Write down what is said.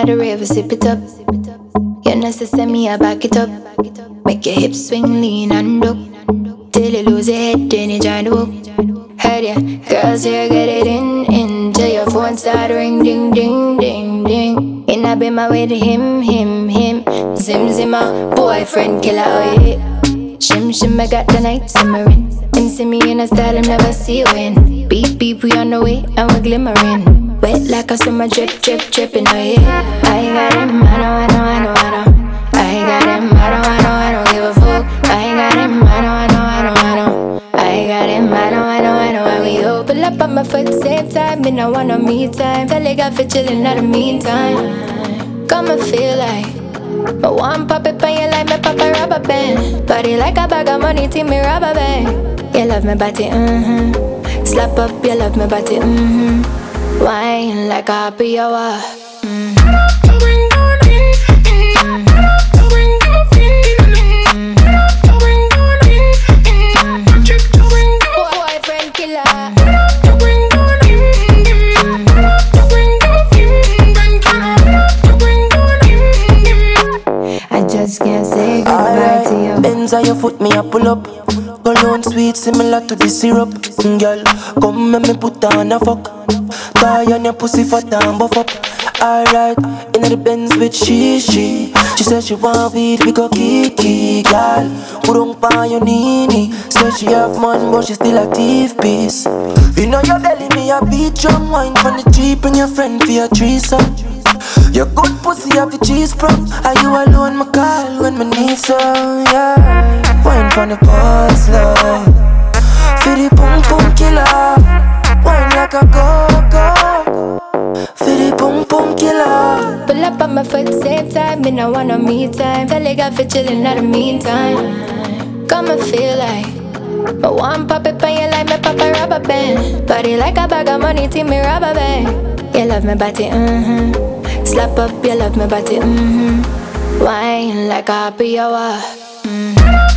at the river, sip it up. You know, sister, me, I back it up. Make your hips swing, lean and up. Till you lose your head, then you join the book. Heard ya, girls here, get it in. Till your phone start ring, ding, ding, ding, ding. And I been my way to him. Zim, zimmer, boyfriend, killer, oh yeah. Shim, I got the night simmering. Him see me in a style, him never see you in. Beep, beep, we on the way, and we glimmering. Wet like a summer drip, dripping, oh yeah. I got him, I know. I got him, I don't give a fuck. I got him, I know. I got him, I know. And we open up on my foot, same time. Me no want no me time. Feel like I feel chillin' in the meantime. Come and feel like but one pop it on you like me pop a rubber band. Body like a bag of money, team me rubber band. You love me body, slap up, you love me body, wine like a happy hour, boyfriend killer. Just can't say goodbye to you. Benz on your foot, me a pull up. Cologne sweet, similar to the syrup. Girl, come make me put on a fuck. Tie on your pussy for down, buff up. Alright, in the Benz with she. She said she want weed, we go kiki, girl. Put on pa your nini. Say she have money, but she still a thief piece. You know your belly, me a beat drum. Wine from the Jeep, bring your friend for your threesome. Your good pussy have the cheese from. Are you alone, my call when me need some, yeah. Wine from the pulse, love. Feel the boom boom killer. Wine like a go-go. Feel the boom boom killer. Pull up on my foot, same time. Me no want no me time. Feel like I feel chillin' in the meantime. Come and feel like but one pop it on you like me pop a rubber band. Body like a bag of money, team me rubber band. You love me body, slap up, you love me body, wine like a happy hour,